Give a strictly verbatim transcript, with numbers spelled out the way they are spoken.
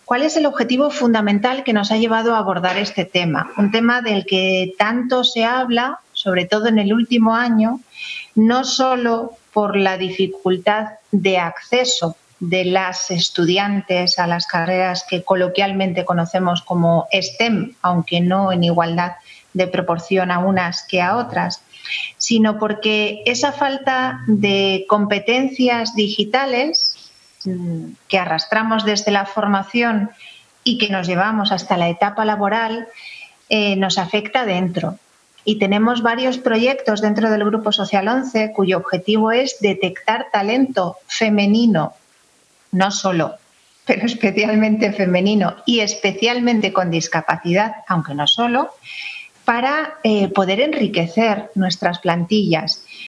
¿Cuál es el objetivo fundamental que nos ha llevado a abordar este tema? Un tema del que tanto se habla, sobre todo en el último año, no solo por la dificultad de acceso de las estudiantes a las carreras que coloquialmente conocemos como STEM, aunque no en igualdad de proporción a unas que a otras, sino porque esa falta de competencias digitales que arrastramos desde la formación y que nos llevamos hasta la etapa laboral, eh, nos afecta dentro. Y tenemos varios proyectos dentro del Grupo Social once cuyo objetivo es detectar talento femenino, no solo, pero especialmente femenino y especialmente con discapacidad, aunque no solo, para eh, poder enriquecer nuestras plantillas.